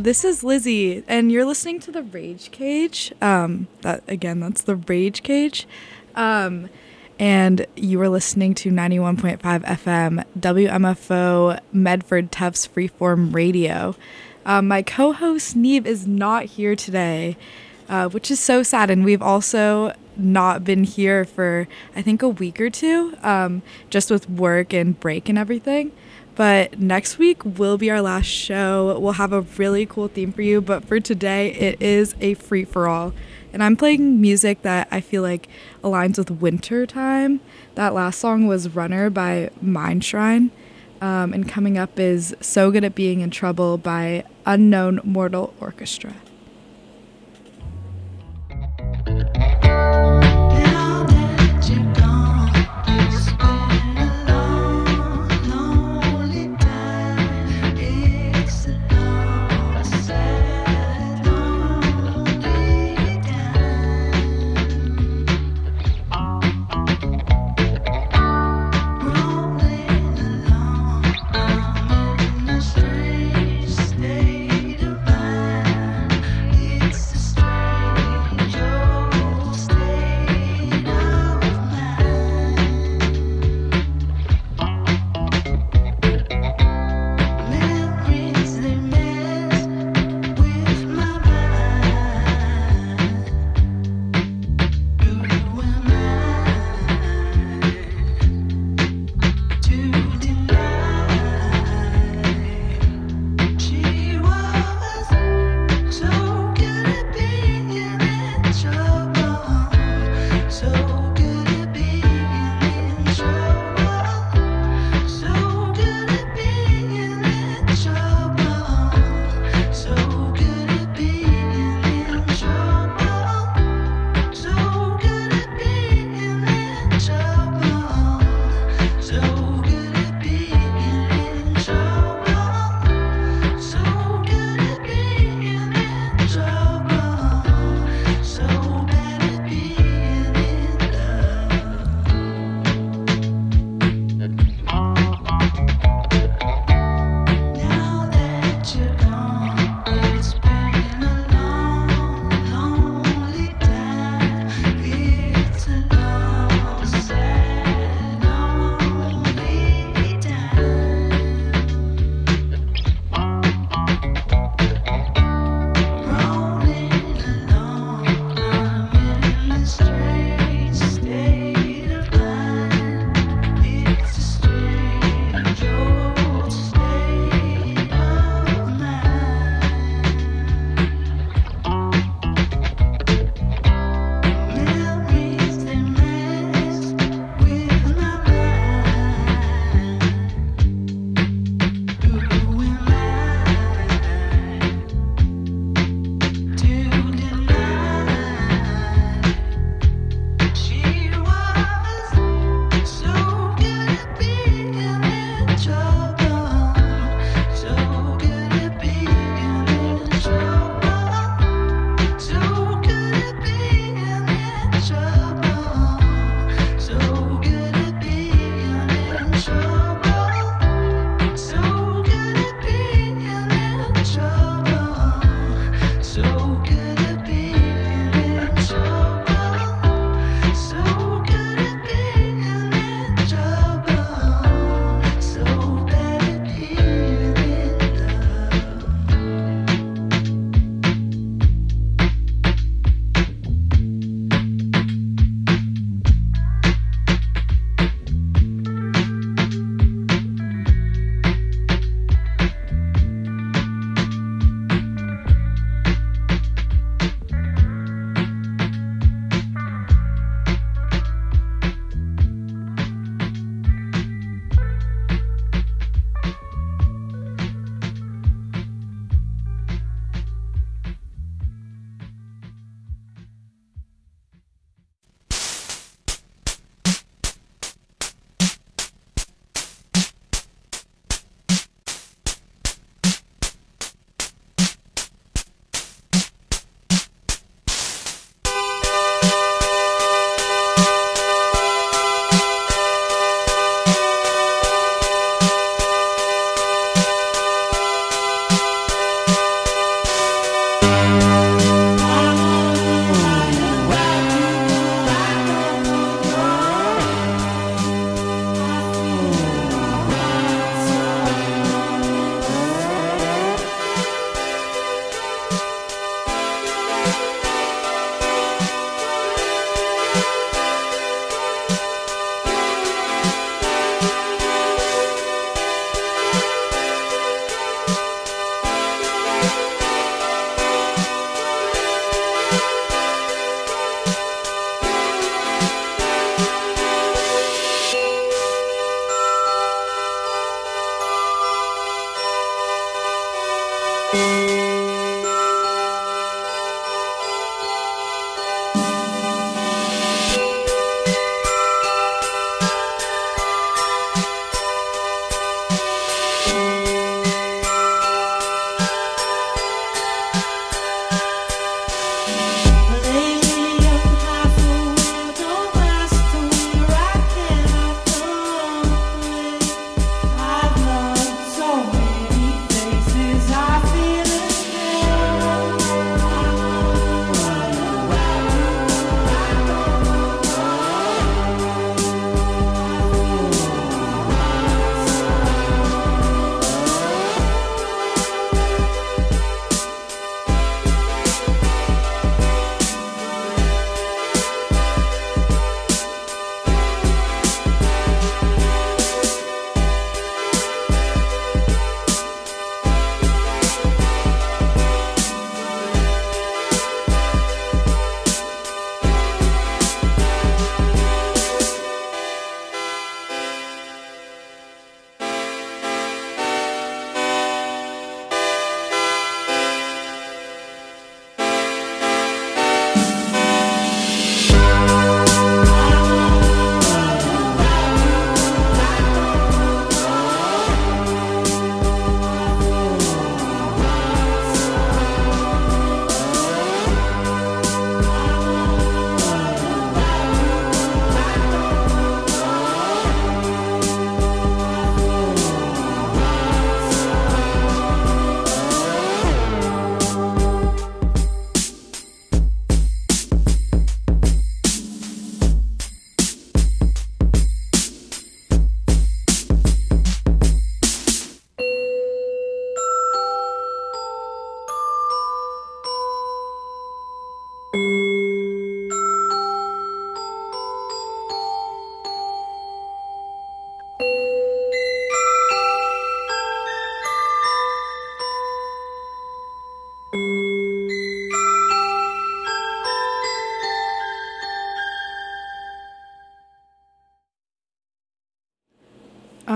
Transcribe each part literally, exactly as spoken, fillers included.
this is Lizzie, and you're listening to the Rage Cage. Um, that again, that's the Rage Cage. Um, and you were listening to ninety-one point five F M, W M F O, Medford Tufts Freeform Radio. Um, my co-host, Neve, is not here today, uh, which is so sad, and we've also not been here for, I think, a week or two, um, just with work and break and everything. But next week will be our last show. We'll have a really cool theme for you, but for today, it is a free-for-all. And I'm playing music that I feel like aligns with winter time. That last song was Runner by Mindshrine. Um, and coming up is So Good at Being in Trouble by Unknown Mortal Orchestra.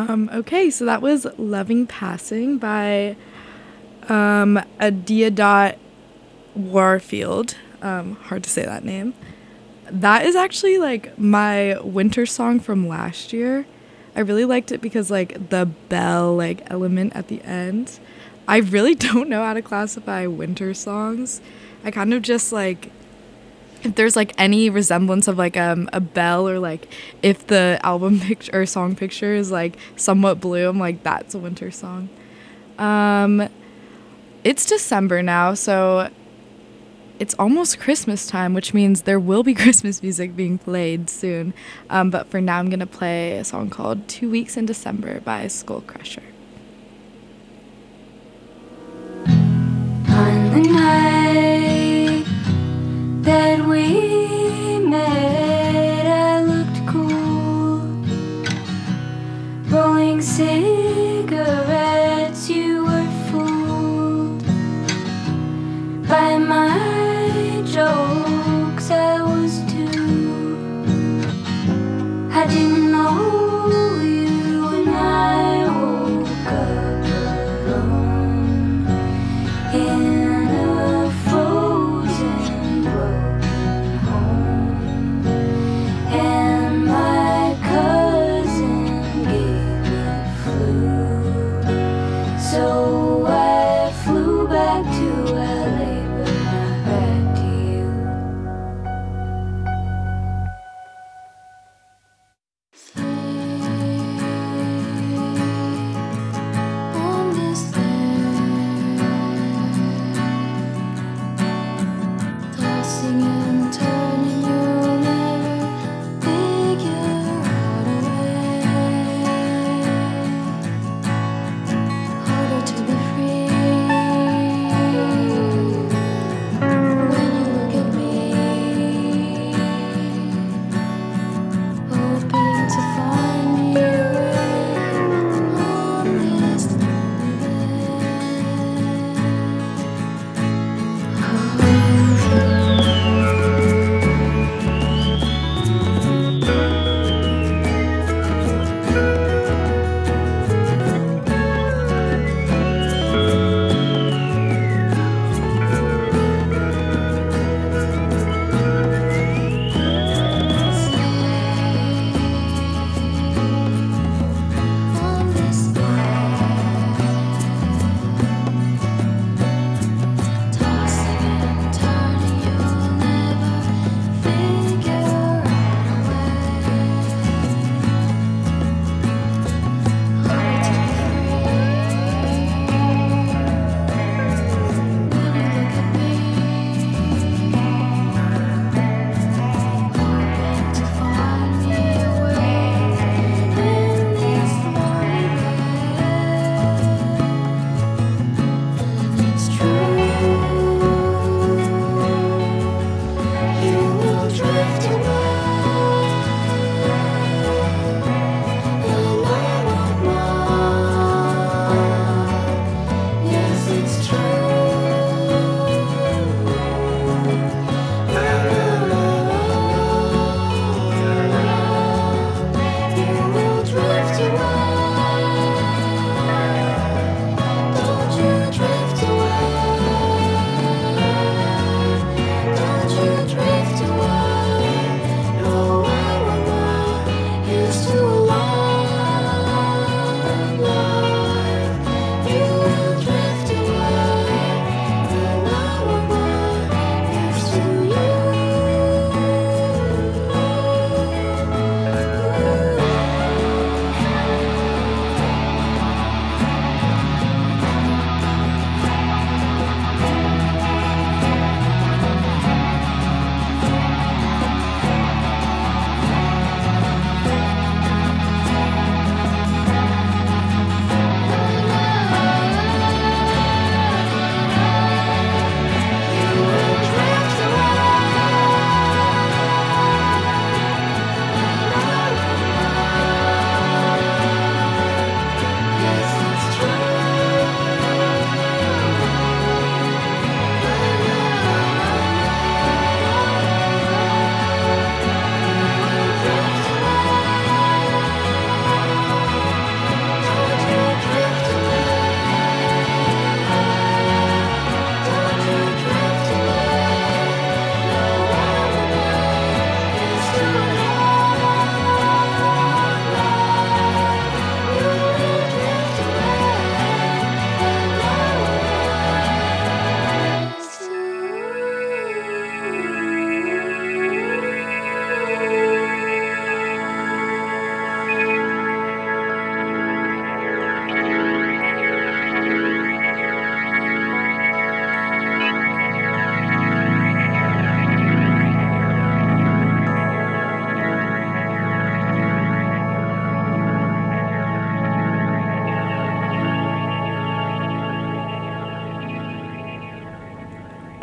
Um, okay, so that was Loving Passing by um, Adia Warfield. Um, hard to say that name. That is actually like my winter song from last year. I really liked it because like the bell like element at the end. I really don't know how to classify winter songs. I kind of just like if there's like any resemblance of like um, a bell or like if the album picture or song picture is like somewhat blue, I'm like that's a winter song. Um, it's December now, so it's almost Christmas time, which means there will be Christmas music being played soon. Um, but for now, I'm gonna play a song called Two Weeks in December by Skull Crusher. On the night that we met, I looked cool, rolling cigarettes. You were fooled by my jokes. I was too. I didn't know you when I woke up alone in a frozen broken home, and my cousin gave me flu, so I flew back to L A, but not back to you. On this land, tossing and turning, you'll never figure out a way. Harder to be free when you look at me, hoping to find me away on this lonely land.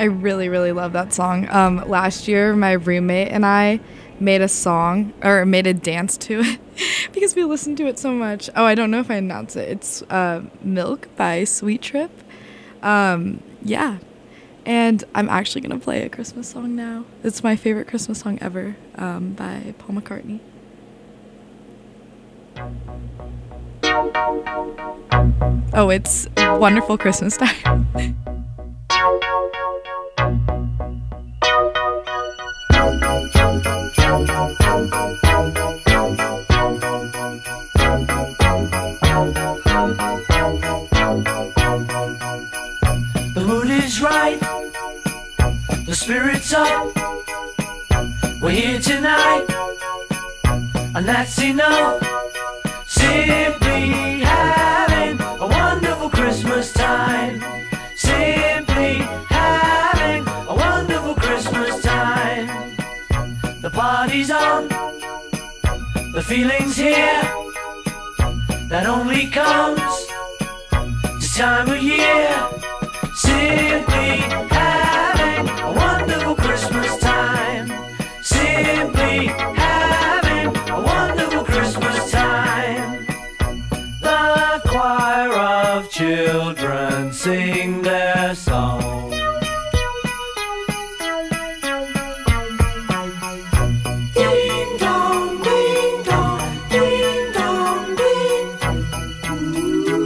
I really, really love that song. Um, last year, my roommate and I made a song, or made a dance to it, because we listened to it so much. Oh, I don't know if I announced it. It's uh, Milk by Sweet Trip. Um, yeah. And I'm actually going to play a Christmas song now. It's my favorite Christmas song ever, um, by Paul McCartney. Oh, it's Wonderful Christmas Time. The mood is right, the spirit's up. We're here tonight, and that's enough. Simply having a wonderful Christmas time. Simply having a wonderful Christmas time. The party's on, the feeling's here. That only comes this time of year. Simply having a wonderful Christmas time. Simply having a wonderful Christmas time. The choir of children sing their song. Ding dong, ding dong, ding dong, ding.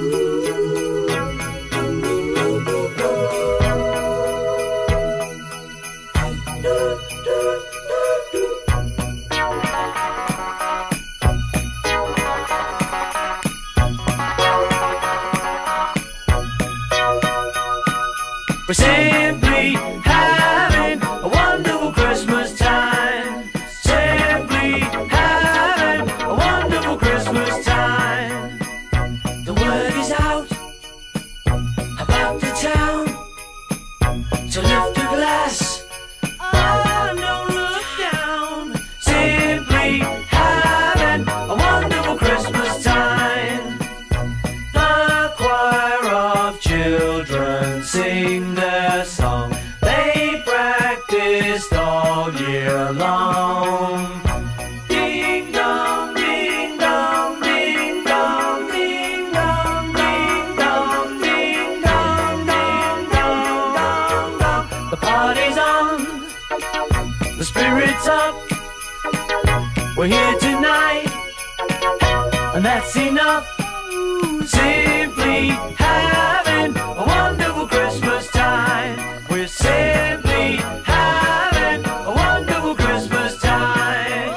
We're simply having a wonderful Christmas time. Simply having a wonderful Christmas time. The word is out about the town to lift a glass. Oh, don't look down. Simply having a wonderful Christmas time. The choir of children sing their song. They practiced all year long. Ding dong, ding dong, ding dong, ding dong, ding dong, ding dong, ding dong, dong, dong. The party's on, the spirit's up. We're here tonight, and that's enough. Simply having a wonderful Christmas time. We're simply having a wonderful Christmas time.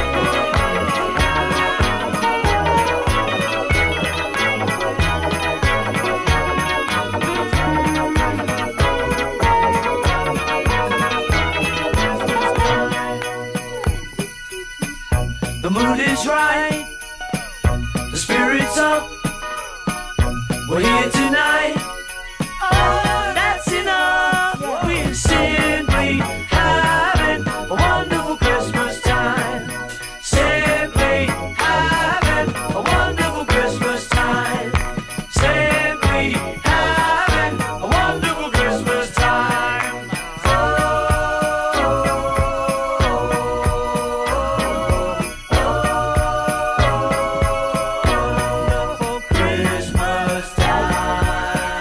The mood is right, the spirit's up. We're here tonight. Oh, that's enough. We're simply having a wonderful Christmas time. Simply having a wonderful Christmas time. Simply having a wonderful Christmas time. Oh, wonderful Christmas time.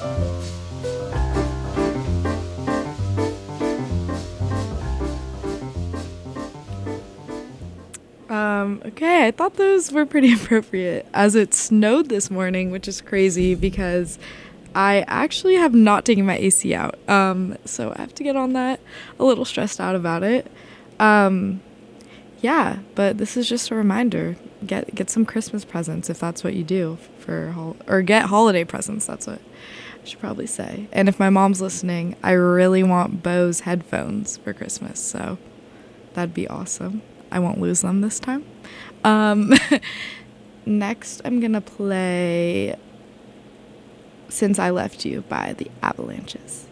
Um, okay, I thought those were pretty appropriate as it snowed this morning, which is crazy because I actually have not taken my A C out. Um, so I have to get on that. A little stressed out about it. Um, yeah, but this is just a reminder. Get get some Christmas presents if that's what you do for hol- or get holiday presents. That's what I should probably say. And if my mom's listening, I really want Bose headphones for Christmas. So that'd be awesome. I won't lose them this time. Um, next, I'm going to play Since I Left You by the Avalanches.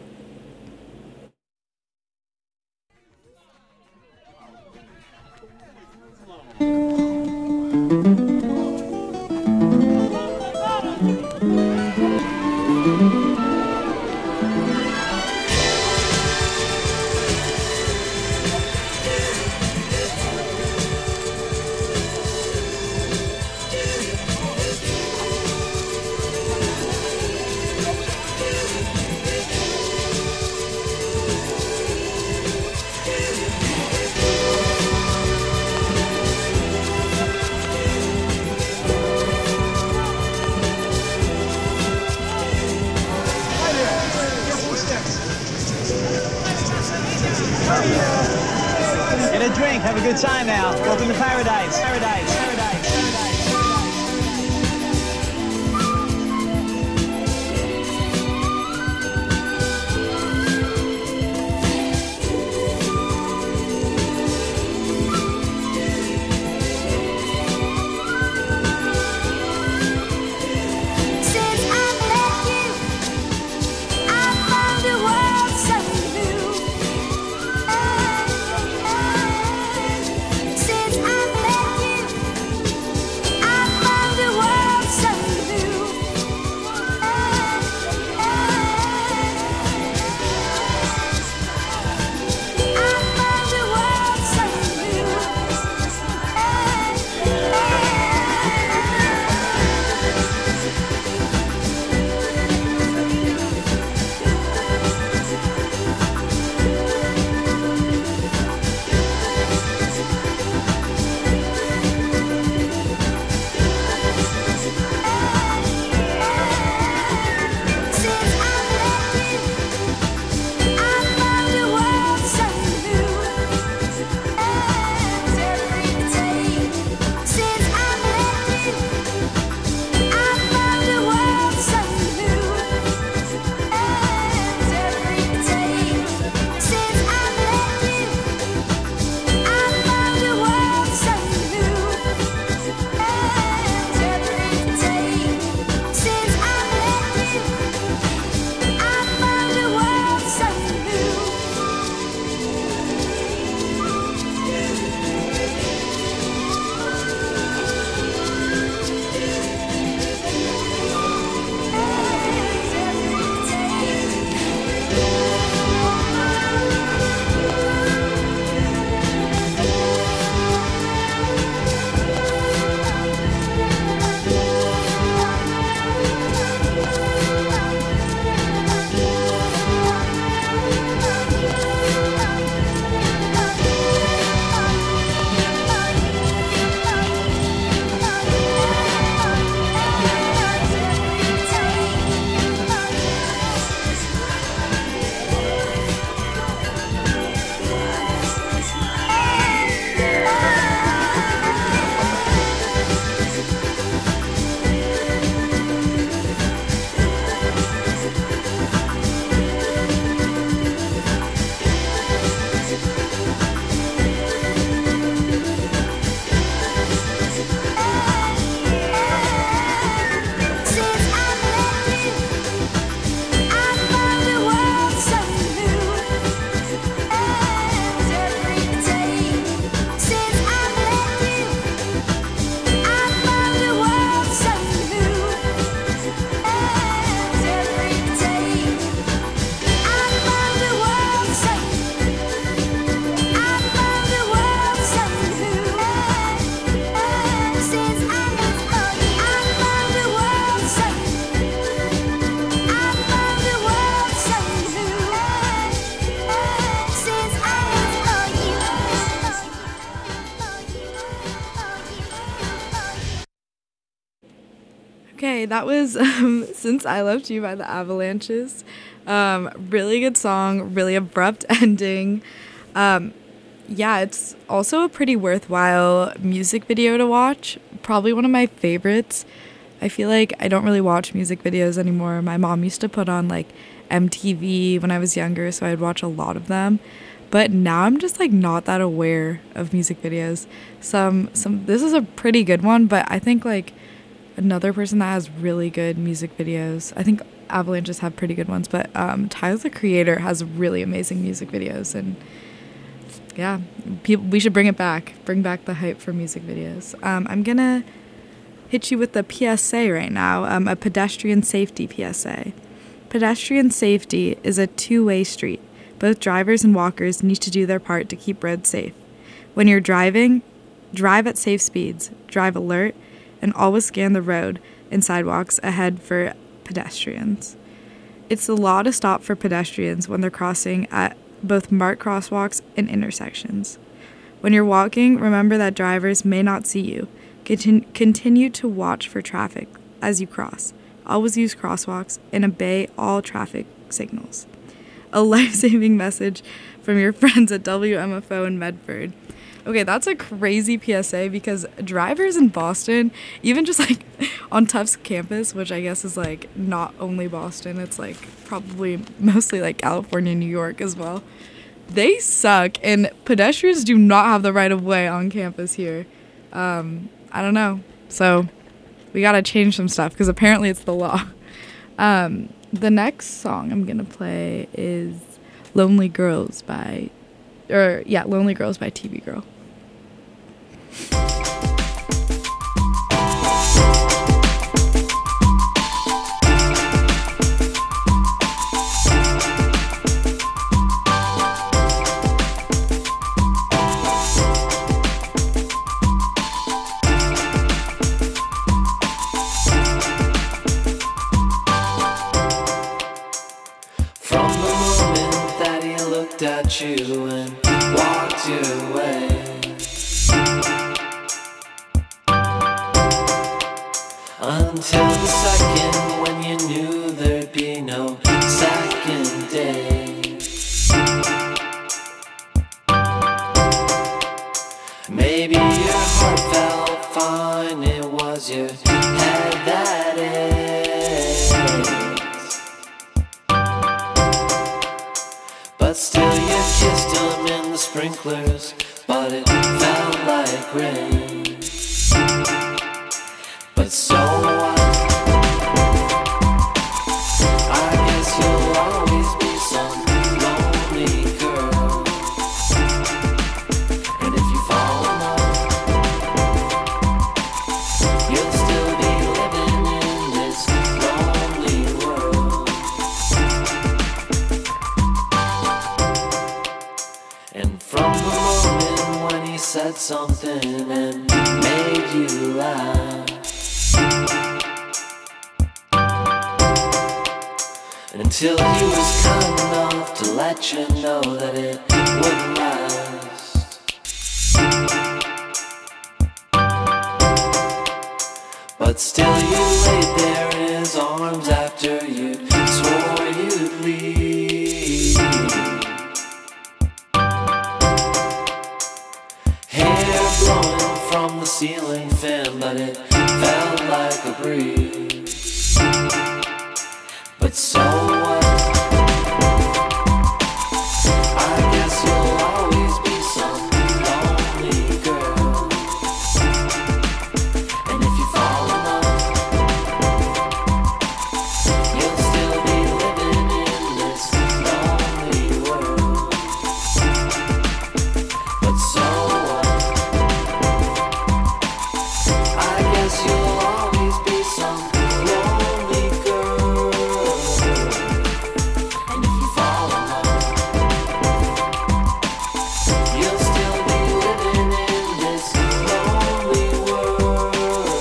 Get a drink, have a good time now. Welcome to paradise, paradise, paradise, paradise. Since I've left you, I found a world so new. Since I've left you, Okay, that was um, Since I Left You by the Avalanches. Um, really good song, really abrupt ending. Um, yeah, it's also a pretty worthwhile music video to watch. Probably one of my favorites. I feel like I don't really watch music videos anymore. My mom used to put on like M T V when I was younger, so I'd watch a lot of them. But now I'm just like not that aware of music videos. Some some this is a pretty good one, but I think like another person that has really good music videos. I think Avalanches have pretty good ones, but um, Tyler the Creator has really amazing music videos, and yeah, people we should bring it back. Bring back the hype for music videos. Um, I'm gonna hit you with the P S A right now, um, a pedestrian safety P S A. Pedestrian safety is a two-way street. Both drivers and walkers need to do their part to keep roads safe. When you're driving, drive at safe speeds, drive alert, and always scan the road and sidewalks ahead for pedestrians. It's the law to stop for pedestrians when they're crossing at both marked crosswalks and intersections. When you're walking, remember that drivers may not see you. Contin- continue to watch for traffic as you cross. Always use crosswalks and obey all traffic signals. A life-saving message from your friends at W M F O in Medford. Okay, that's a crazy P S A because drivers in Boston, even just like on Tufts campus, which I guess is like not only Boston, it's like probably mostly like California, New York as well. They suck, and pedestrians do not have the right of way on campus here. Um, I don't know. So we gotta change some stuff because apparently it's the law. Um, the next song I'm gonna play is Lonely Girls by, or yeah, Lonely Girls by T V Girl. From the moment that he looked at you and walked your way, until the second when you knew there'd be no second day. Maybe your heart felt fine, it was your head that ached. But still you kissed him in the sprinklers, but it felt like rain. But so what? I guess you'll always be some lonely girl. And if you fall in love, you'll still be living in this lonely world. And from the moment when he said something and made you laugh, until he was kind enough to let you know that it wouldn't last. But still you laid there in his arms after you swore you'd leave. Hair blowing from the ceiling fan, but it felt like a breeze. But so what? I guess you'll always be some lonely girl. And if you fall in love, you'll still be living in this lonely world. But so what? I guess you'll always be some lonely girl. And if you fall in love, you'll still be living in this lonely world.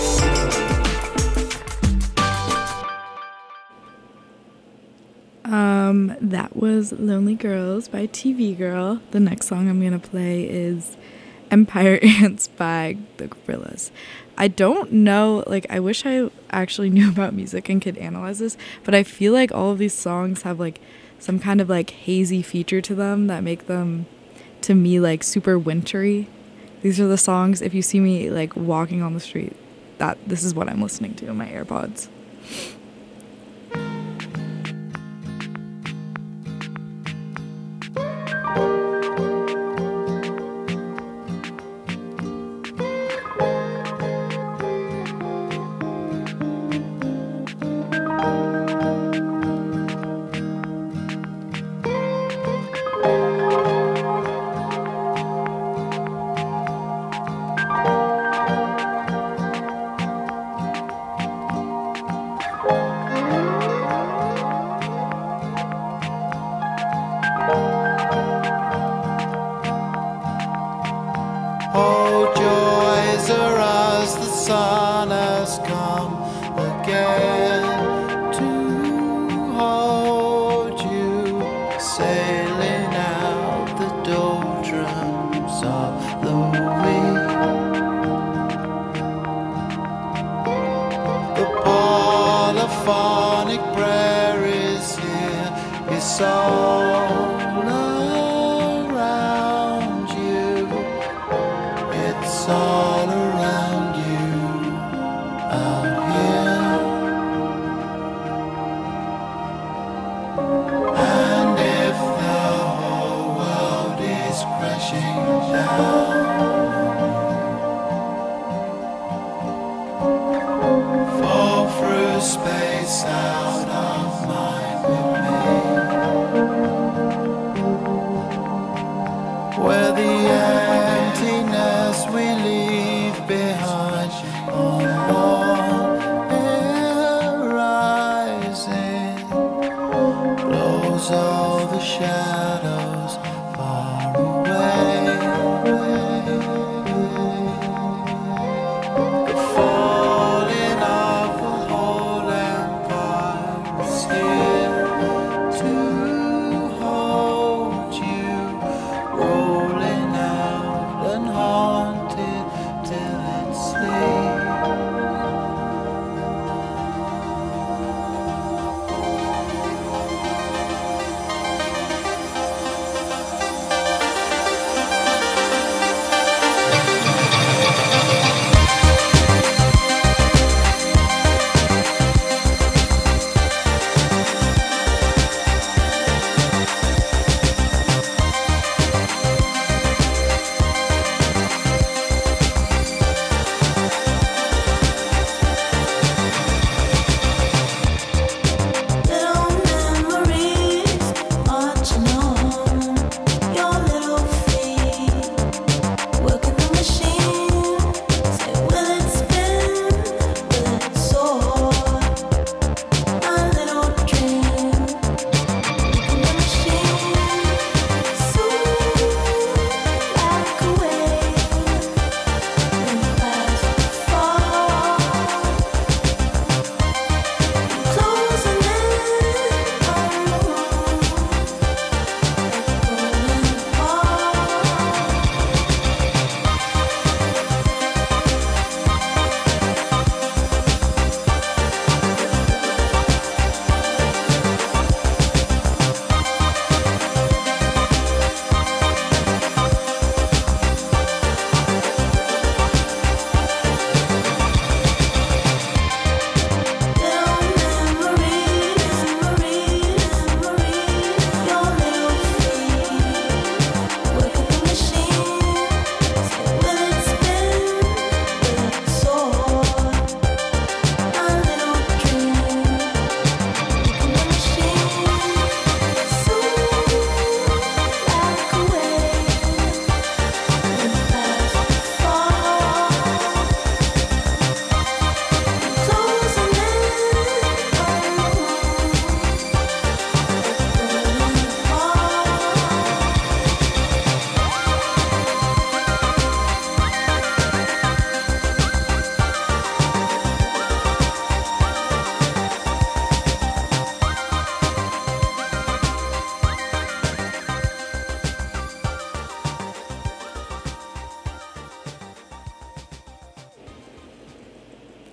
Um, that was Lonely Girls by T V Girl. The next song I'm gonna play is Empire Ants by the Gorillaz. I don't know, like, I wish I actually knew about music and could analyze this, but I feel like all of these songs have, like, some kind of, like, hazy feature to them that make them, to me, like, super wintry. These are the songs, if you see me, like, walking on the street, that this is what I'm listening to in my AirPods. Oh, joys are as the sun has come again to hold you, sailing out the doldrums of the week. The polyphonic prayer is here, it's all all around you out here. And if the whole world is crashing down, fall through space out of mind with me, where the emptiness we leave behind on air rising blows all the shadows far away. The falling of the whole empire is here to hold you, rolling out and haunted till it sleeps.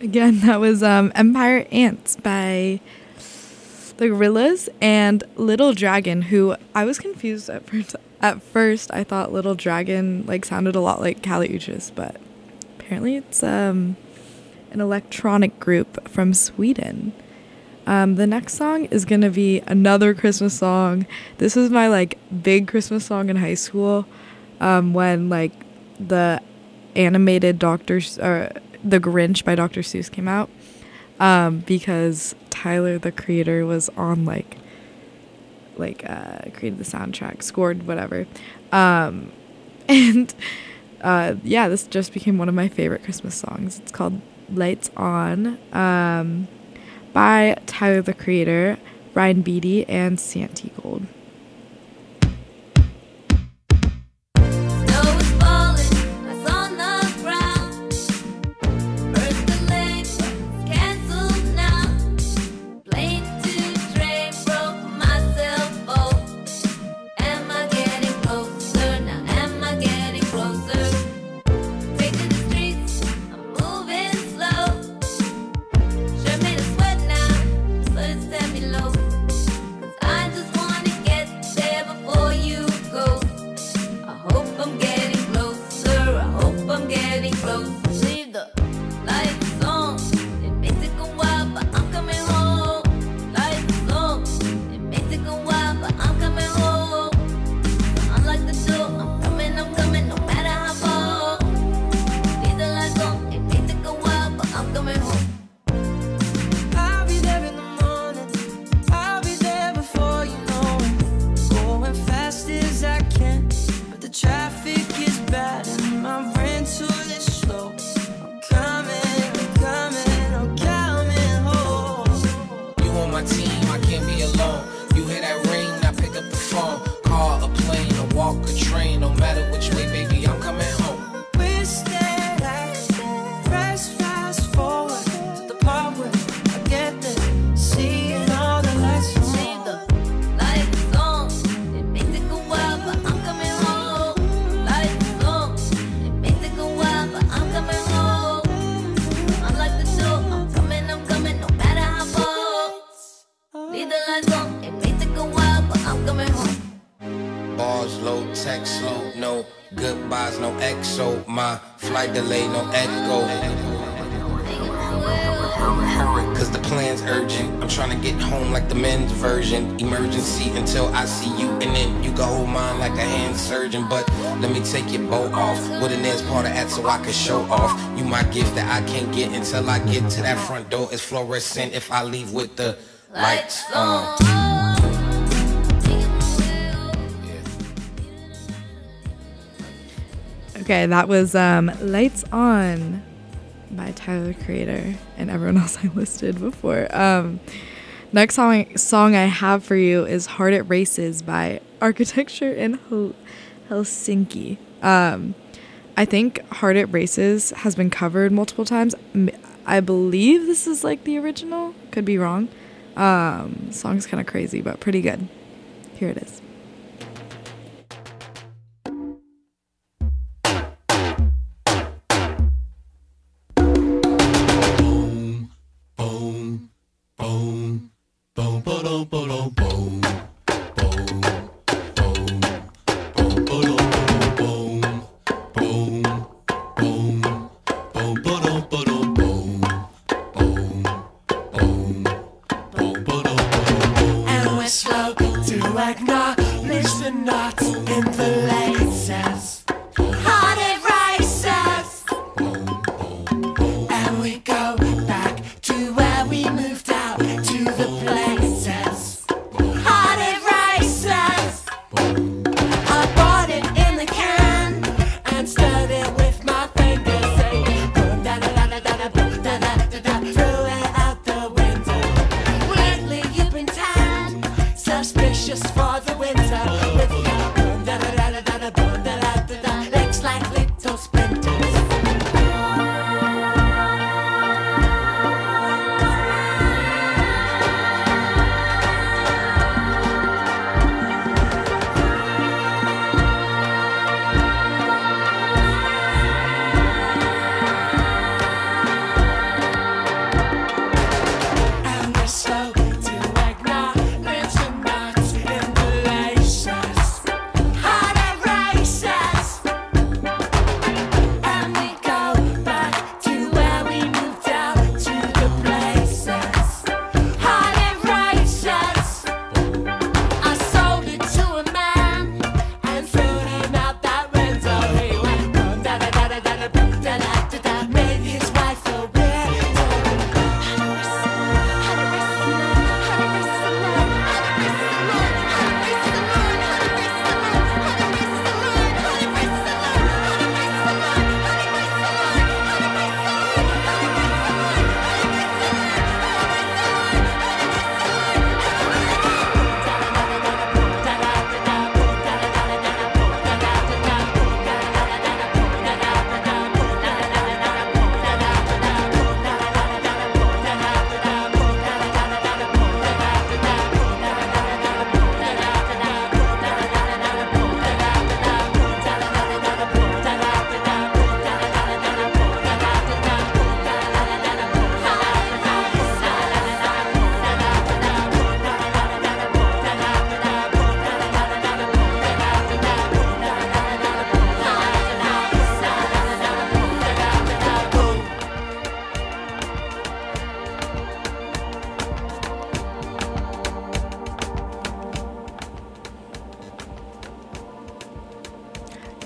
again, that was um, Empire Ants by the Gorillaz and Little Dragon, who I was confused at first. At first, I thought Little Dragon like sounded a lot like Kali Uchis, but apparently it's um, an electronic group from Sweden. Um, the next song is gonna be another Christmas song. This was my like big Christmas song in high school, um, when like the animated Doctor or The Grinch by Doctor Seuss came out, um, because Tyler the Creator was on like like uh, created the soundtrack, scored whatever, um, and uh, yeah, this just became one of my favorite Christmas songs. It's called Lights On. Um, by Tyler the Creator, Ryan Beatty, and Santi Gold. Delay, no echo. Cause the plan's urgent. I'm trying to get home like the men's version. Emergency until I see you, and then you can hold mine like a hand surgeon. But let me take your bow off with an ass part of that so I can show off. You my gift that I can't get until I get to that front door. It's fluorescent if I leave with the lights on. Okay, that was um, Lights On by Tyler the Creator and everyone else I listed before. Um, next song, song I have for you is Heart It Races by Architecture in Hel- Helsinki. Um, I think Heart It Races has been covered multiple times. I believe this is like the original. Could be wrong. Um, song's kind of crazy, but pretty good. Here it is.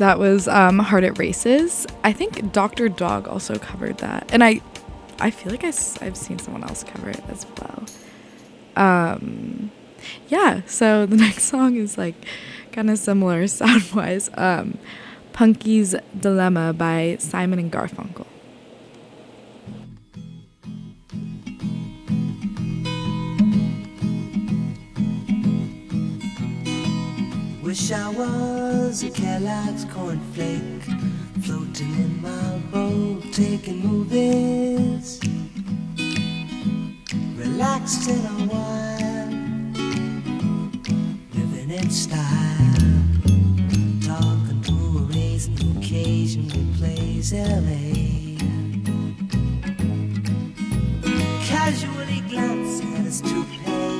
That was um, Heart It Races. I think Doctor Dog also covered that. And I I feel like I, have seen someone else cover it as well. Um, yeah, so the next song is like kind of similar sound-wise. Um, Punky's Dilemma by Simon and Garfunkel. Wish I was a Kellogg's cornflake, floating in my boat, taking movies, relaxed in a while, living in style, talking to a raisin who occasionally plays L A, casually glancing at his toupee.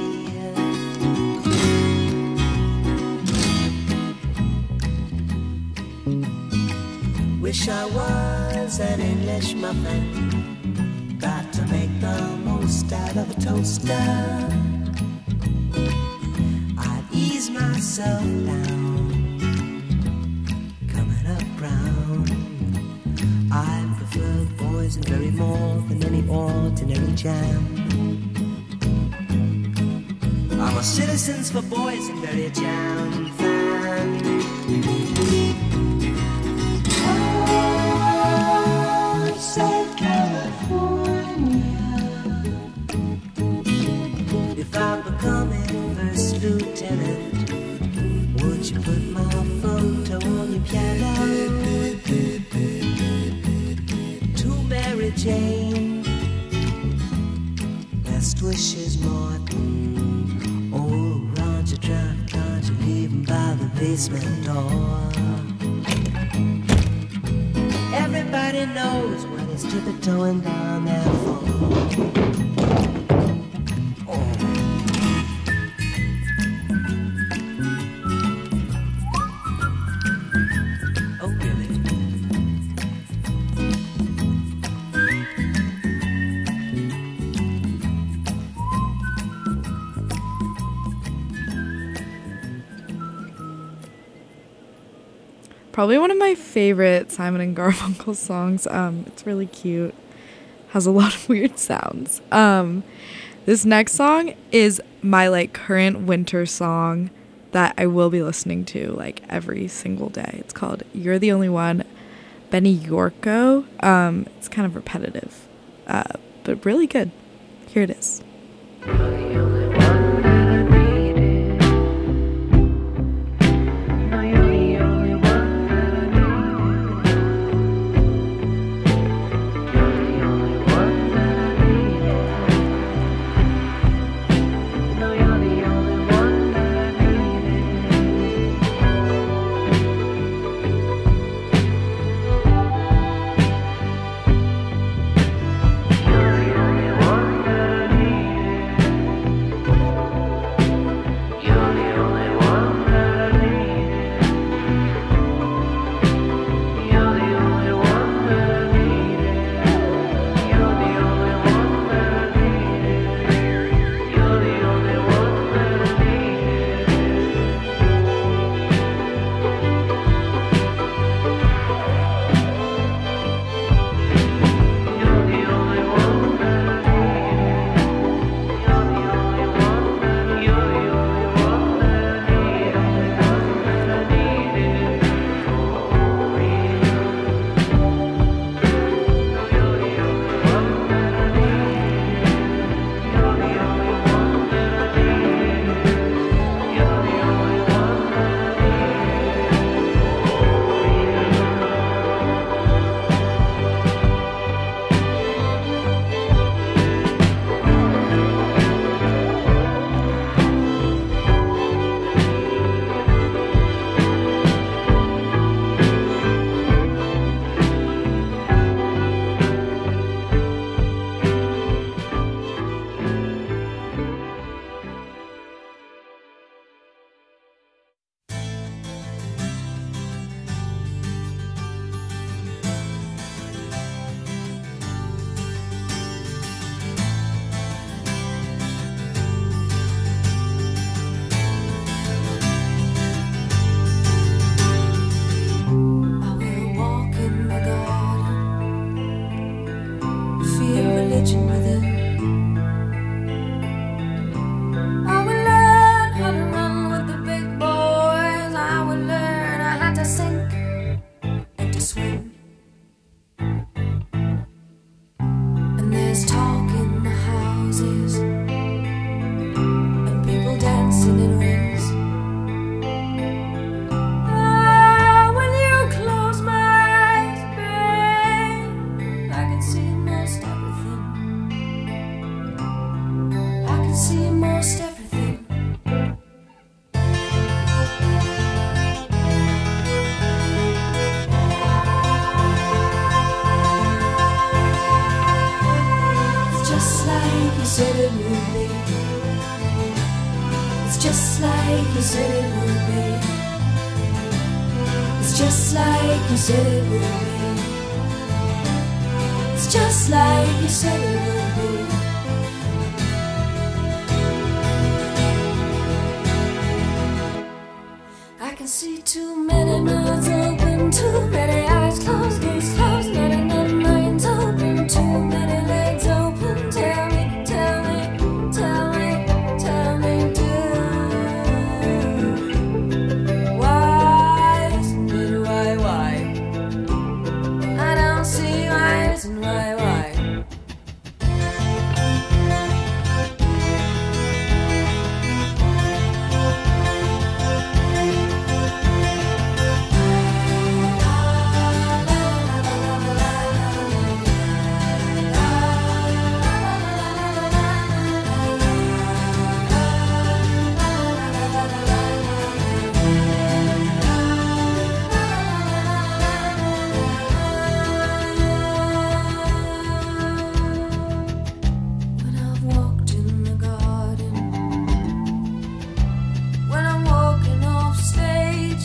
Wish I was an English muffin, got to make the most out of a toaster. I'd ease myself down, coming up brown. I prefer boysenberry more than any ordinary jam. I'm a Citizens for Boysenberry Jam fan. Say California, if I become a first lieutenant, would you put my photo on your piano? To Mary Jane, best wishes, Martin. Oh, Roger, drive, can't you leave him by the basement door? Everybody knows when he's tiptoeing down that floor. Oh. Oh, really? Probably one of my favorite Simon and Garfunkel songs. Um, it's really cute. Has a lot of weird sounds. Um, this next song is my like current winter song that I will be listening to like every single day. It's called You're the Only One, Benny Yorko. Um, it's kind of repetitive, uh, but really good. Here it is. It's just like you said it would be. It's just like you said it would be. It's just like you said it would be. I can see too many mouths open, too many eyes closed, gaze closed, not enough minds open, too many legs open. Tell me, tell me, tell me, tell me, do why isn't it why, why? I don't see why isn't why, why? When I've walked in the garden, when I'm walking off stage,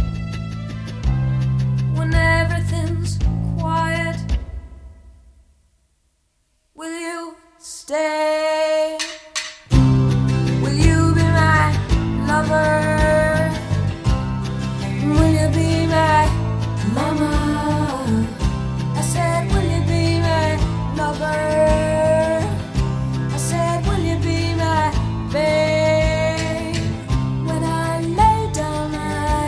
when everything's quiet, will you stay? Will you be my lover? Will you be my mama? I said, will you be my lover? I said, will you be my babe? When I lay down my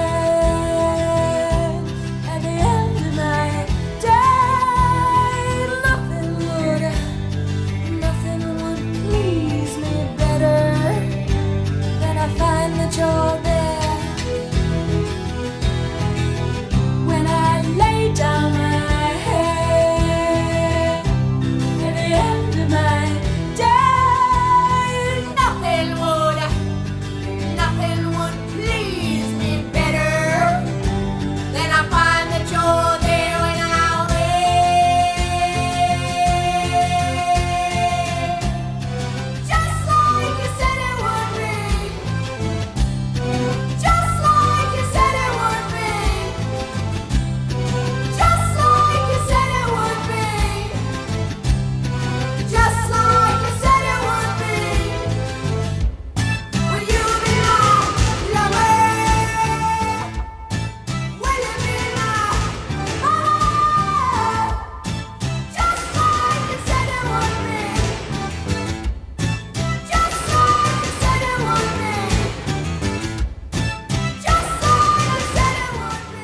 head at the end of my day, nothing would, nothing would please me better than I find that you're there. When I lay down my head at the end of my day, nothing would, nothing would please me better than I find that you're there when I'm away. Just like you said it would be. Just like you said it would be. Just like you said it would be. Just like you said it would be. Will you be my lover? Will you be my mama? Just like you said it would be. Just like you said it would be. Just like you said it would be.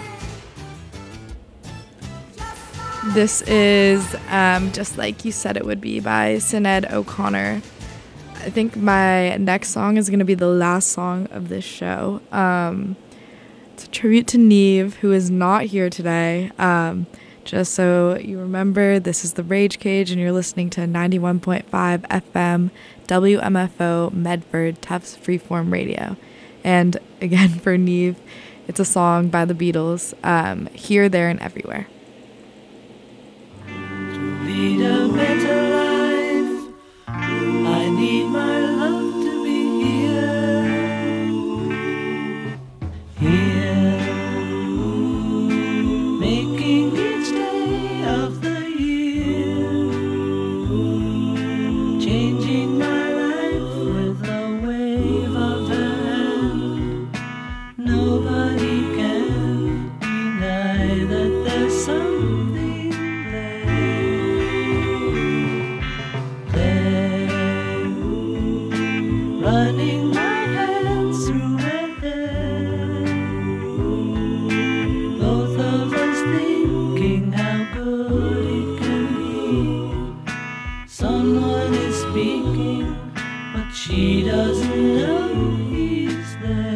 Just like This is um, Just Like You Said It Would Be by Sinead O'Connor. I think my next song is going to be the last song of this show. Um, it's a tribute to Neve, who is not here today. Um, just so you remember, this is the Rage Cage, and you're listening to ninety-one point five F M W M F O Medford Tufts Freeform Radio. And again, for Neve, it's a song by the Beatles, um, Here, There, and Everywhere. Lead a better life. I need my love to be here, here, making each day of the year, changing my life with a wave of her hand. Nobody can deny that there's something there, running my hands through her hair, both of us thinking how good it can be. Someone is speaking, but she doesn't know he's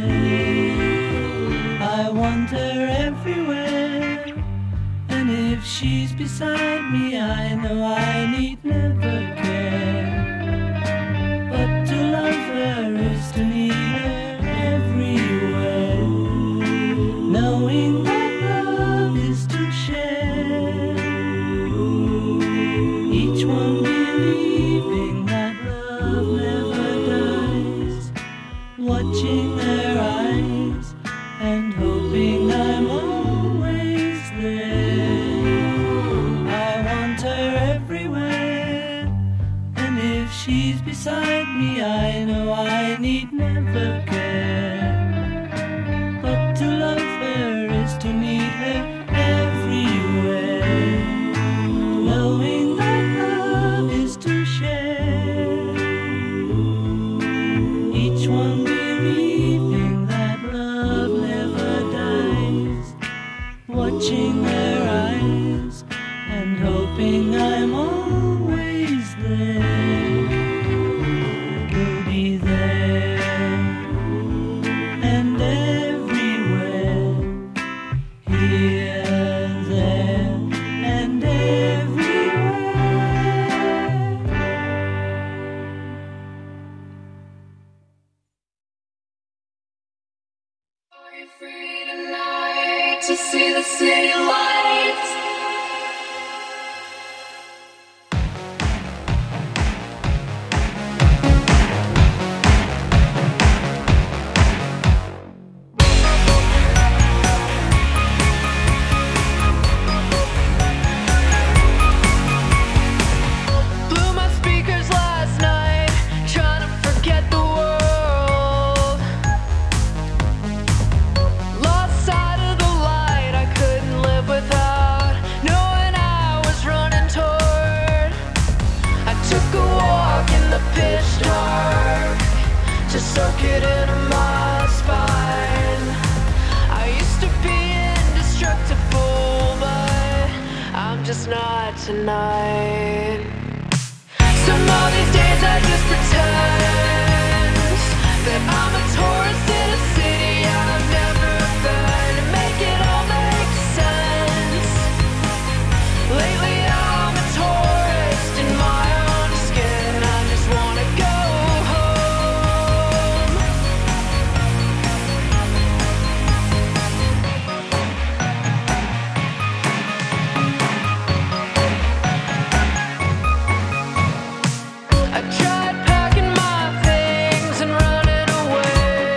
there. I want her everywhere, and if she's beside me, I know I need never care. But to love her is to need her everywhere, knowing that love is to share. Each one believing that love never dies, watching their eyes and hoping I'm always there. I want her everywhere, and if she's beside me, I know I need never care. But to love her is to need her everywhere, knowing that love is to share. Each one believing that love never dies, watching their eyes and hoping I'm always there. We'll be there and everywhere, here, there, and everywhere. Are you free tonight to see the city lights? Blew my speakers last night, trying to forget the world. Lost sight of the light I couldn't live without, knowing I was running toward. I took a walk in the pitch dark to soak it into my spine. I used to be indestructible, but I'm just not tonight. Some of these days I just pretend that I'm